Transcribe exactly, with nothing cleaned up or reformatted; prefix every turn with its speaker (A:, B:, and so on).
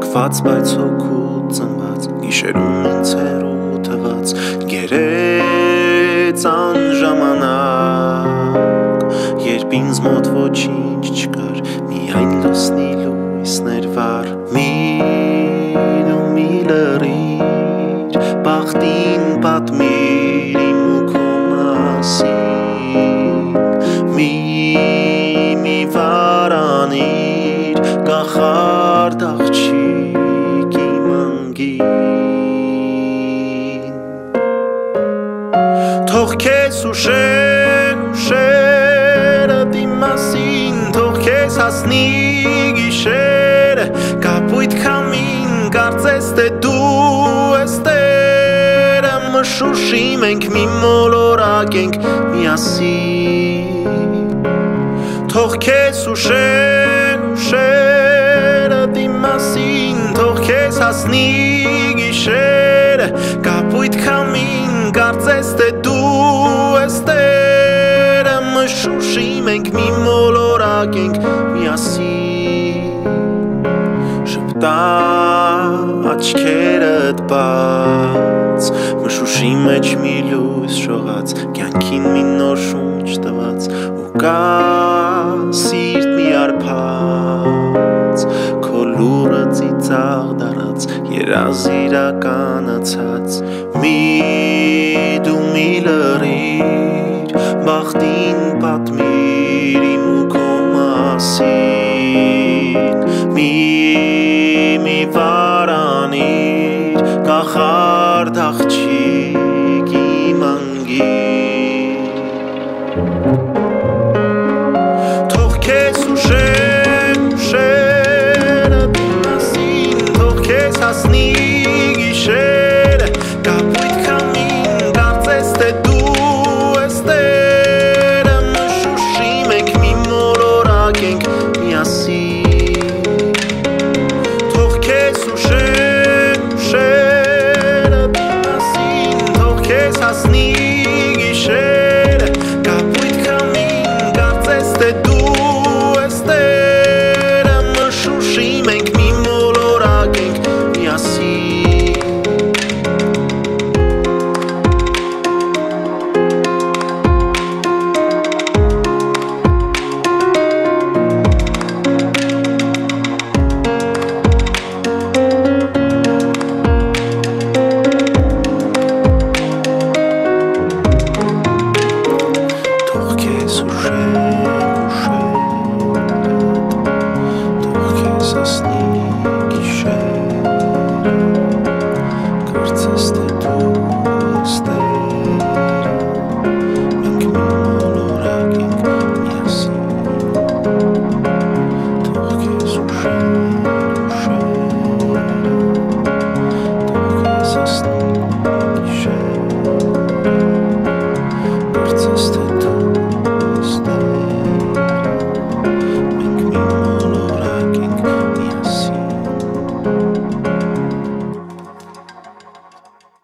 A: Կախված բայց հոգուց ծնված Գիշերում ինձ հեռու թված Գերեց անժամանակ Երբ ինձ մոտ ոչինչ չկար Միայն լուսնի լույսներ վառ Միր ու մի լրիր Բախտին պատմիր իմ ու քո մասին Մի մի վարանիր Կախարդ աղջիկ իմ անգին Թող քեզ ուշեր, ուշերը իմ մասին Թող քեզ հասնի գիշերը Կապույտ քամին կարծես թե դու ես տերը Մշուշի մենք մի մոլորակ ենք միասին Թող քեզ ուշեր, ուշերը իմ մասին Թող քեզ հասնի գիշերը Կապույտ քամին կարծես թե դու ես տերը Մշուշի մենք մի մոլորակ ենք միասին Շպտա աչքերդ բաց Մշուշի մեջ մի լույս շողած Կյանքին մի նոր շունչ տված Ու կա սիրտ մի արփած Քո լուրը ծիծաղ դարած Երազիրականացած Մի դու մի լրիր Բախտին պատմիր իմ ու քո մասին Մի մի վարանիր Կախարդ աղջիկ